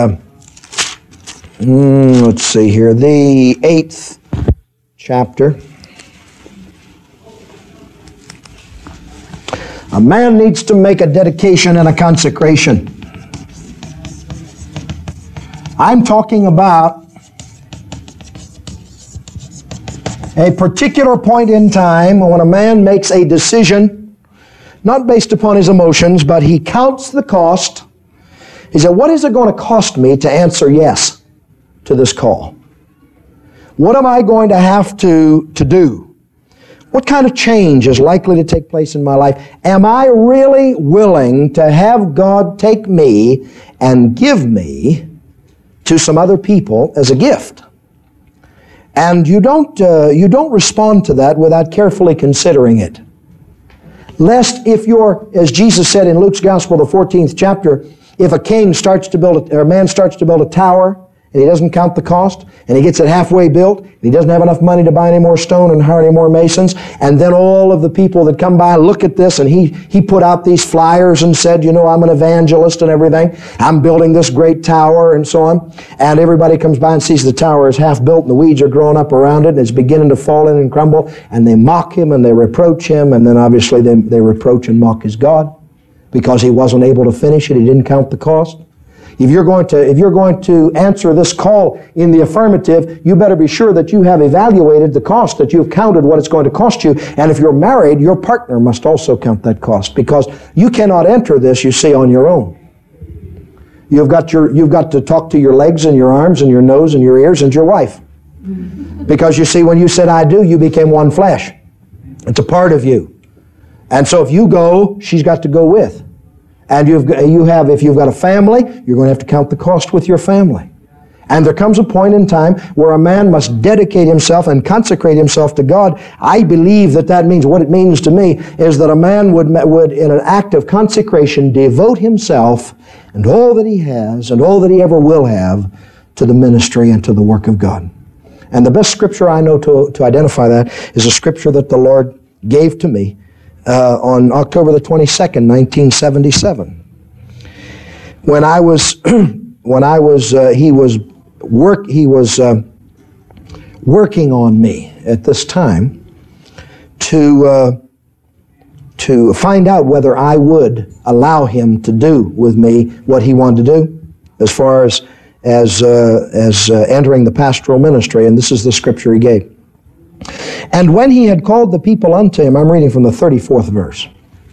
let's see here, the 8th chapter. A man needs to make a dedication and a consecration. I'm talking about a particular point in time when a man makes a decision, not based upon his emotions, but he counts the cost. He said, what is it going to cost me to answer yes to this call? What am I going to have to do? What kind of change is likely to take place in my life? Am I really willing to have God take me and give me to some other people as a gift? And you don't respond to that without carefully considering it. Lest if you're, as Jesus said in Luke's Gospel, the 14th chapter, if a king starts to build, or a man starts to build a tower, and he doesn't count the cost, and he gets it halfway built, and he doesn't have enough money to buy any more stone and hire any more masons, and then all of the people that come by look at this, and he put out these flyers and said, you know, I'm an evangelist and everything, I'm building this great tower and so on, and everybody comes by and sees the tower is half built and the weeds are growing up around it and it's beginning to fall in and crumble, and they mock him and they reproach him, and then obviously they reproach and mock his God because he wasn't able to finish it, he didn't count the cost. If you're going to answer this call in the affirmative, you better be sure that you have evaluated the cost, that you've counted what it's going to cost you. And if you're married, your partner must also count that cost, because you cannot enter this, you see, on your own. You've got to talk to your legs and your arms and your nose and your ears and your wife. Because you see, when you said I do, you became one flesh. It's a part of you. And so if you go, she's got to go with. And if you've got a family, you're going to have to count the cost with your family. And there comes a point in time where a man must dedicate himself and consecrate himself to God. I believe that means, what it means to me, is that a man would in an act of consecration, devote himself and all that he has and all that he ever will have to the ministry and to the work of God. And the best scripture I know to identify that is a scripture that the Lord gave to me on October the 22nd, 1977. He was working on me at this time to find out whether I would allow him to do with me what he wanted to do as far as entering the pastoral ministry. And this is the scripture he gave. And when he had called the people unto him, I'm reading from the 34th verse.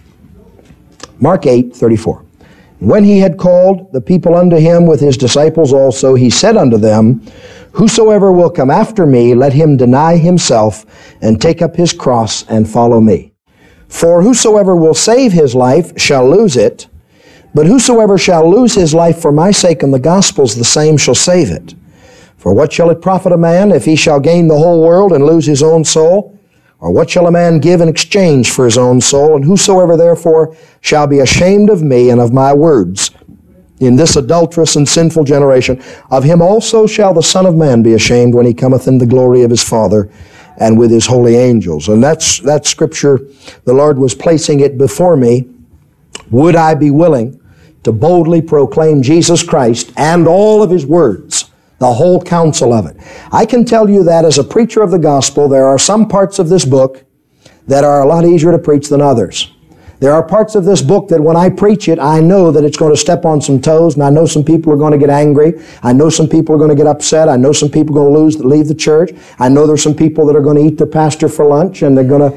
Mark 8, 34. When he had called the people unto him with his disciples also, he said unto them, Whosoever will come after me, let him deny himself, and take up his cross, and follow me. For whosoever will save his life shall lose it, but whosoever shall lose his life for my sake and the gospel's, the same shall save it. For what shall it profit a man if he shall gain the whole world and lose his own soul? Or what shall a man give in exchange for his own soul? And whosoever therefore shall be ashamed of me and of my words in this adulterous and sinful generation, of him also shall the Son of Man be ashamed when he cometh in the glory of his Father and with his holy angels. And that scripture, the Lord was placing it before me. Would I be willing to boldly proclaim Jesus Christ and all of his words, the whole counsel of it? I can tell you that as a preacher of the gospel, there are some parts of this book that are a lot easier to preach than others. There are parts of this book that when I preach it, I know that it's going to step on some toes, and I know some people are going to get angry. I know some people are going to get upset. I know some people are going to leave the church. I know there's some people that are going to eat their pastor for lunch, and they're going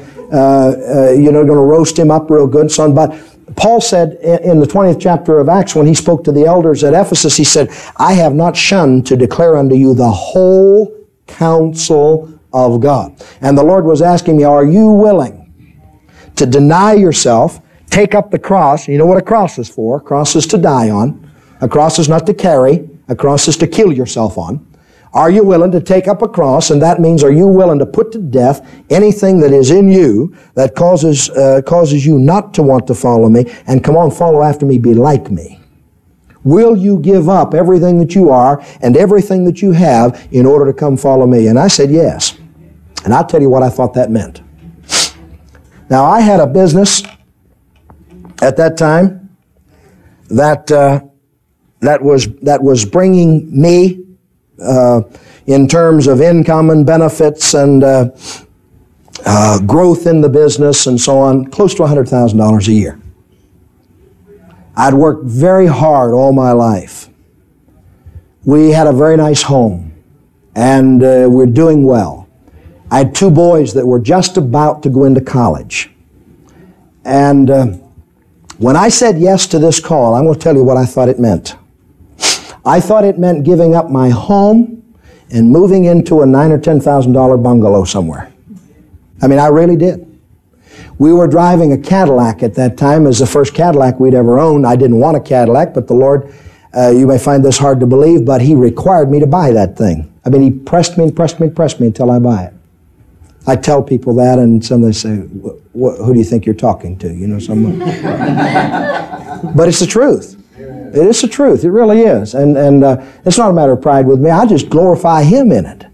to roast him up real good and so on. But Paul said in the 20th chapter of Acts, when he spoke to the elders at Ephesus, he said, I have not shunned to declare unto you the whole counsel of God. And the Lord was asking me, are you willing to deny yourself, take up the cross? You know what a cross is for. A cross is to die on. A cross is not to carry. A cross is to kill yourself on. Are you willing to take up a cross? And that means, are you willing to put to death anything that is in you that causes you not to want to follow me? And come on, follow after me, be like me. Will you give up everything that you are and everything that you have in order to come follow me? And I said yes. And I'll tell you what I thought that meant. Now, I had a business at that time that was bringing me in terms of income and benefits and growth in the business and so on, close to $100,000 a year. I'd worked very hard all my life. We had a very nice home, and we're doing well. I had 2 boys that were just about to go into college. And when I said yes to this call, I'm going to tell you what I thought it meant. I thought it meant giving up my home and moving into a $9,000 or $10,000 bungalow somewhere. I mean, I really did. We were driving a Cadillac at that time. It was the first Cadillac we'd ever owned. I didn't want a Cadillac, but the Lord, you may find this hard to believe, but He required me to buy that thing. I mean, He pressed me and pressed me and pressed me until I buy it. I tell people that, and some they say, who do you think you're talking to? You know, someone. But it's the truth. It is the truth. It really is. And it's not a matter of pride with me. I just glorify Him in it.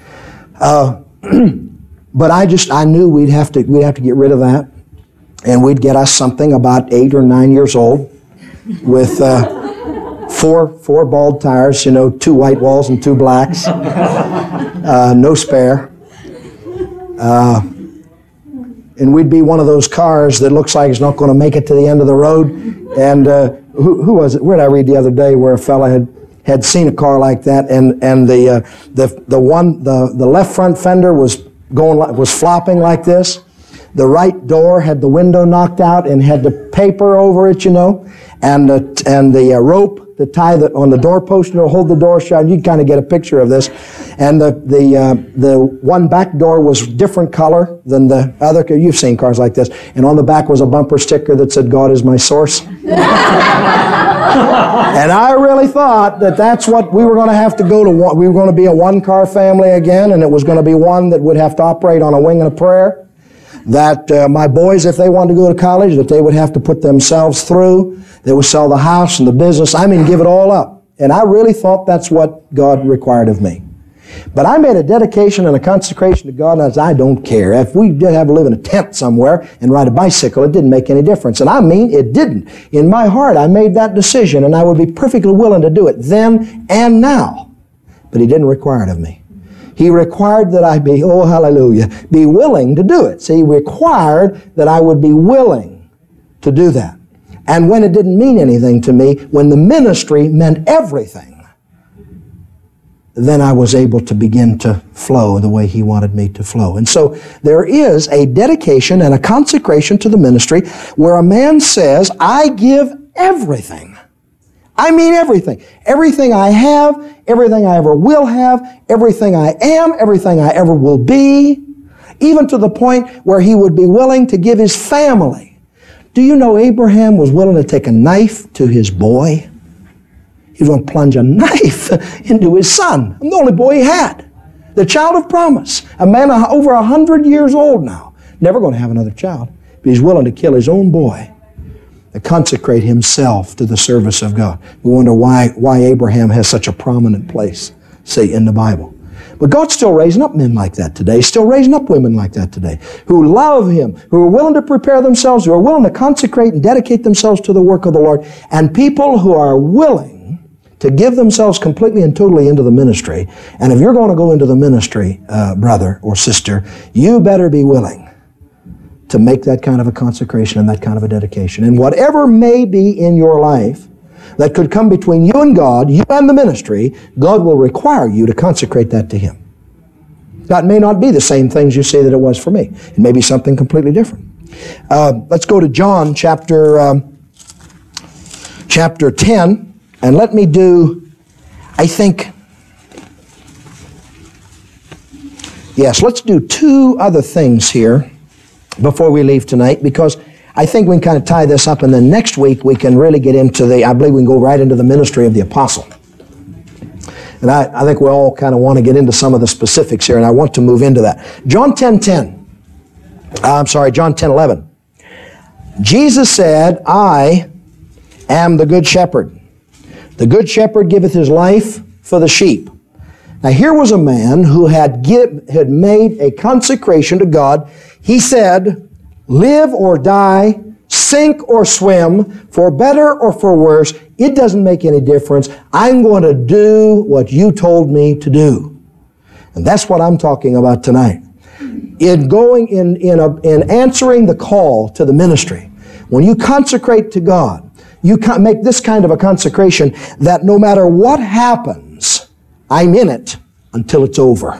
But I knew we'd have to get rid of that, and we'd get us something about 8 or 9 years old with four bald tires, 2 white walls and 2 blacks, no spare. And we'd be one of those cars that looks like it's not going to make it to the end of the road. And who was it? Where did I read the other day where a fella had seen a car like that, and the left front fender was flopping like this. The right door had the window knocked out and had the paper over it, and the rope to tie on the doorpost to hold the door shut. You can kind of get a picture of this. And the one back door was different color than the other. You've seen cars like this. And on the back was a bumper sticker that said, "God is my source." And I really thought that that's what we were going to have to go to. We were going to be a 1-car family again, and it was going to be one that would have to operate on a wing and a prayer. That my boys, if they wanted to go to college, that they would have to put themselves through. They would sell the house and the business. I mean, give it all up. And I really thought that's what God required of me. But I made a dedication and a consecration to God, and I don't care. If we did have to live in a tent somewhere and ride a bicycle, it didn't make any difference. And I mean, it didn't. In my heart, I made that decision, and I would be perfectly willing to do it then and now. But He didn't require it of me. He required that I be, oh hallelujah, be willing to do it. See, He required that I would be willing to do that. And when it didn't mean anything to me, when the ministry meant everything, then I was able to begin to flow the way He wanted me to flow. And so there is a dedication and a consecration to the ministry where a man says, I give everything. I mean everything. Everything I have, everything I ever will have, everything I am, everything I ever will be, even to the point where he would be willing to give his family. Do you know Abraham was willing to take a knife to his boy? He was going to plunge a knife into his son, the only boy he had, the child of promise, a man over 100 years old now, never going to have another child, but he's willing to kill his own boy to consecrate himself to the service of God. We wonder why Abraham has such a prominent place, say, in the Bible. But God's still raising up men like that today, still raising up women like that today, who love Him, who are willing to prepare themselves, who are willing to consecrate and dedicate themselves to the work of the Lord, and people who are willing to give themselves completely and totally into the ministry. And if you're going to go into the ministry, brother or sister, you better be willing to make that kind of a consecration and that kind of a dedication. And whatever may be in your life that could come between you and God, you and the ministry, God will require you to consecrate that to Him. That may not be the same things you say that it was for me. It may be something completely different. Let's go to John chapter 10, and let me do, let's do two other things here before we leave tonight, because I think we can kind of tie this up, and then next week we can really get into I believe we can go right into the ministry of the apostle. And I think we all kind of want to get into some of the specifics here, and I want to move into that. John 10:11. Jesus said, I am the good shepherd. The good shepherd giveth his life for the sheep. Now here was a man who had made a consecration to God. He said, live or die, sink or swim, for better or for worse, it doesn't make any difference. I'm going to do what you told me to do. And that's what I'm talking about tonight. In answering the call to the ministry, when you consecrate to God, you make this kind of a consecration that no matter what happens, I'm in it until it's over.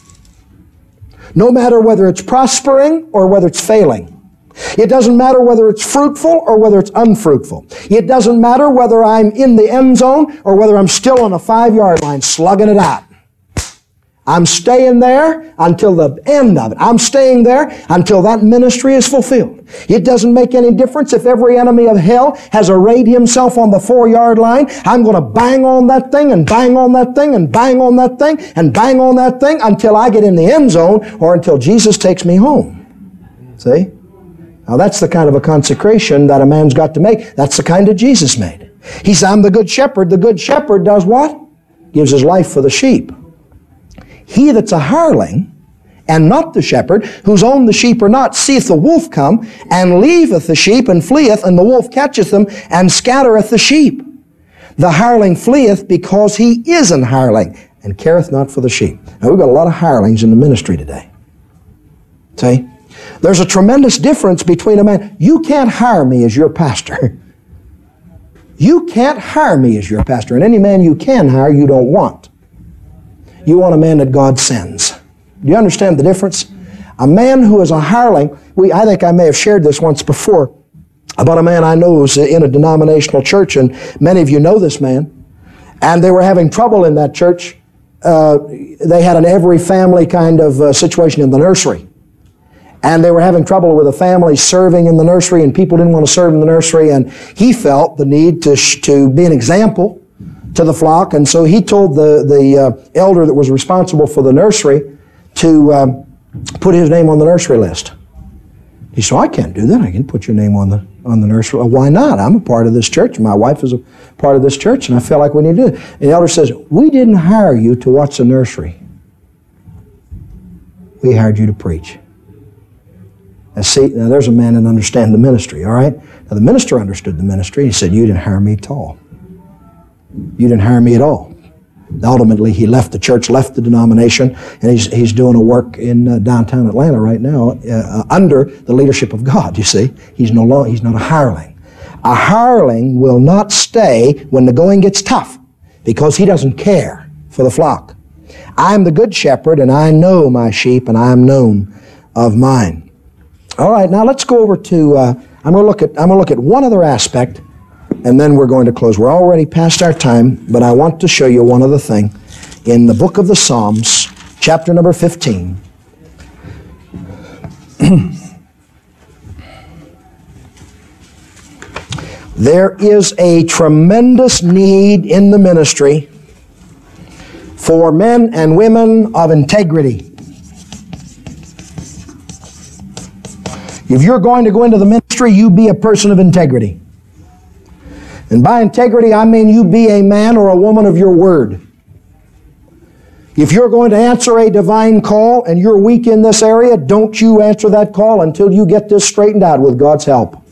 No matter whether it's prospering or whether it's failing. It doesn't matter whether it's fruitful or whether it's unfruitful. It doesn't matter whether I'm in the end zone or whether I'm still on a 5-yard line slugging it out. I'm staying there until the end of it. I'm staying there until that ministry is fulfilled. It doesn't make any difference if every enemy of hell has arrayed himself on the 4-yard line. I'm going to bang on that thing and bang on that thing and bang on that thing and bang on that thing until I get in the end zone or until Jesus takes me home. See? Now that's the kind of a consecration that a man's got to make. That's the kind that Jesus made. He said, I'm the good shepherd. The good shepherd does what? Gives his life for the sheep. He that's a hireling, and not the shepherd, whose own the sheep are not, seeth the wolf come, and leaveth the sheep, and fleeth, and the wolf catcheth them, and scattereth the sheep. The hireling fleeth because he is an hireling, and careth not for the sheep. Now we've got a lot of hirelings in the ministry today. See? There's a tremendous difference between a man. You can't hire me as your pastor. You can't hire me as your pastor, and any man you can hire, you don't want. You want a man that God sends. Do you understand the difference? A man who is a hireling, I think I may have shared this once before about a man I know who's in a denominational church, and many of you know this man, and they were having trouble in that church. They had an every family kind of situation in the nursery. And they were having trouble with a family serving in the nursery, and people didn't want to serve in the nursery, and he felt the need to be an example to the flock, and so he told the elder that was responsible for the nursery to put his name on the nursery list. He said, I can't do that. I can put your name on the nursery. Why not? I'm a part of this church. My wife is a part of this church, and I feel like we need to do it. And the elder says, we didn't hire you to watch the nursery. We hired you to preach. Now see, now there's a man that understands the ministry, all right? Now the minister understood the ministry. He said, you didn't hire me at all. You didn't hire me at all. Ultimately, he left the church, left the denomination, and he's doing a work in downtown Atlanta right now under the leadership of God, you see. He's not a hireling. A hireling will not stay when the going gets tough because he doesn't care for the flock. I'm the good shepherd, and I know my sheep, and I am known of mine. All right, now let's go over to, I'm going to look at one other aspect, and then we're going to close. We're already past our time, but I want to show you one other thing. In the book of the Psalms, chapter number 15, there is a tremendous need in the ministry for men and women of integrity. If you're going to go into the ministry, you be a person of integrity. And by integrity, I mean you be a man or a woman of your word. If you're going to answer a divine call and you're weak in this area, don't you answer that call until you get this straightened out with God's help.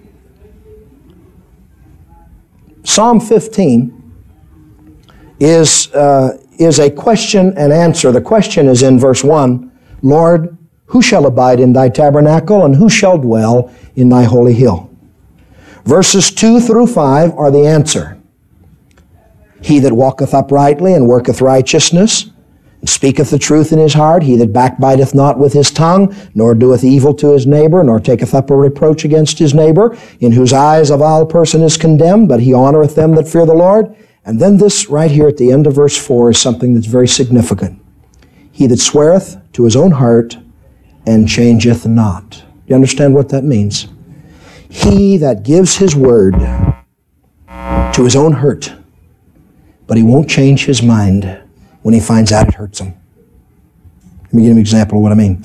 Psalm 15 is a question and answer. The question is in verse 1, Lord, who shall abide in thy tabernacle, and who shall dwell in thy holy hill? Verses 2 through 5 are the answer. He that walketh uprightly and worketh righteousness, and speaketh the truth in his heart, he that backbiteth not with his tongue, nor doeth evil to his neighbor, nor taketh up a reproach against his neighbor, in whose eyes a vile person is condemned, but he honoreth them that fear the Lord. And then this right here at the end of verse 4 is something that's very significant. He that sweareth to his own heart and changeth not. Do you understand what that means? He that gives his word to his own hurt, but he won't change his mind when he finds out it hurts him. Let me give you an example of what I mean.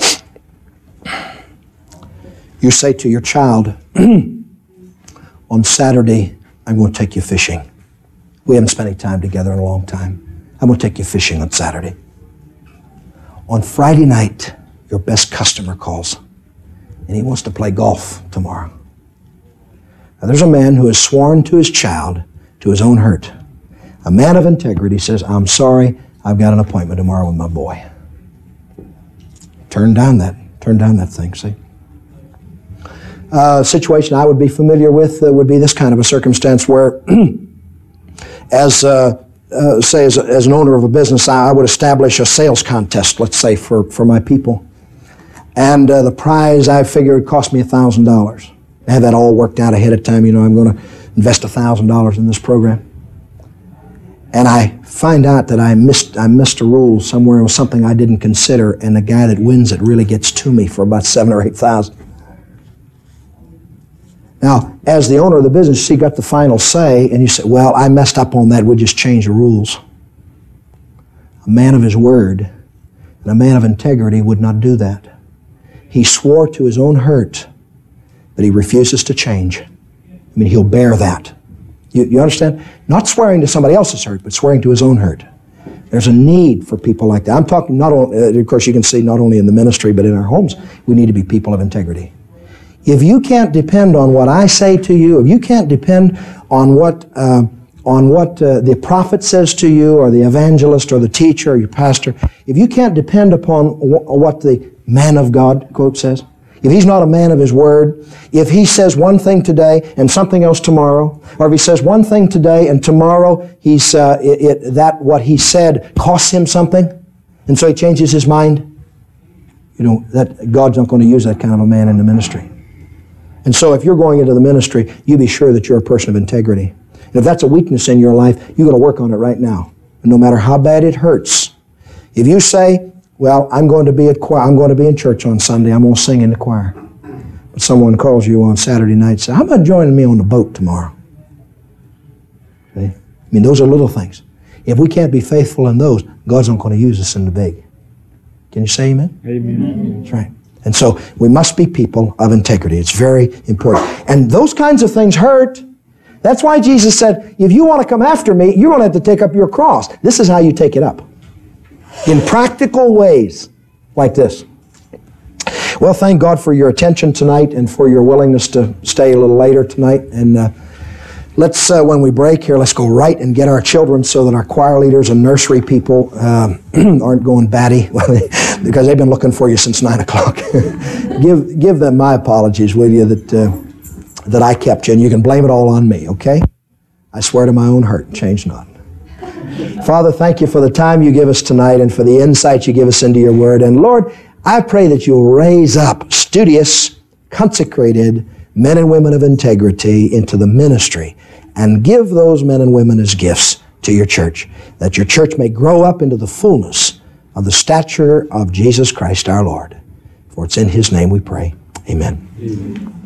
You say to your child, on Saturday, I'm going to take you fishing. We haven't spent any time together in a long time. I'm going to take you fishing on Saturday. On Friday night, your best customer calls, and he wants to play golf tomorrow. Now, there's a man who has sworn to his child to his own hurt. A man of integrity says, I'm sorry, I've got an appointment tomorrow with my boy. Turn down that thing, see? Situation I would be familiar with would be this kind of a circumstance where, as an owner of a business, I would establish a sales contest, let's say, for my people. And the prize, I figured, would cost me $1,000. I have that all worked out ahead of time. I'm going to invest $1,000 in this program. And I find out that I missed a rule somewhere. It was something I didn't consider, and the guy that wins it really gets to me for about $7,000 or $8,000. Now, as the owner of the business, you got the final say, and you say, well, I messed up on that. We'll just change the rules. A man of his word and a man of integrity would not do that. He swore to his own hurt, but he refuses to change. He'll bear that. You understand? Not swearing to somebody else's hurt, but swearing to his own hurt. There's a need for people like that. I'm talking not only, of course, you can see not only in the ministry, but in our homes, we need to be people of integrity. If you can't depend on what I say to you, if you can't depend on what the prophet says to you, or the evangelist, or the teacher, or your pastor, if you can't depend upon what the man of God, quote, says, if he's not a man of his word, if he says one thing today and something else tomorrow, or if he says one thing today and tomorrow what he said costs him something, and so he changes his mind, that God's not going to use that kind of a man in the ministry. And so if you're going into the ministry, you be sure that you're a person of integrity. And if that's a weakness in your life, you've got to work on it right now. And no matter how bad it hurts, if you say, well, I'm going to be in church on Sunday, I'm going to sing in the choir. But someone calls you on Saturday night and says, how about joining me on the boat tomorrow? See? Those are little things. If we can't be faithful in those, God's not going to use us in the big. Can you say amen? Amen. That's right. And so we must be people of integrity. It's very important. And those kinds of things hurt. That's why Jesus said, if you want to come after me, you're going to have to take up your cross. This is how you take it up. In practical ways like this. Well, thank God for your attention tonight and for your willingness to stay a little later tonight. And let's, when we break here, let's go right and get our children so that our choir leaders and nursery people aren't going batty because they've been looking for you since 9 o'clock. Give them my apologies, will you, that I kept you, and you can blame it all on me, okay? I swear to my own hurt, change not. Father, thank you for the time you give us tonight and for the insight you give us into your word. And Lord, I pray that you'll raise up studious, consecrated men and women of integrity into the ministry and give those men and women as gifts to your church, that your church may grow up into the fullness of the stature of Jesus Christ our Lord. For it's in his name we pray. Amen. Amen.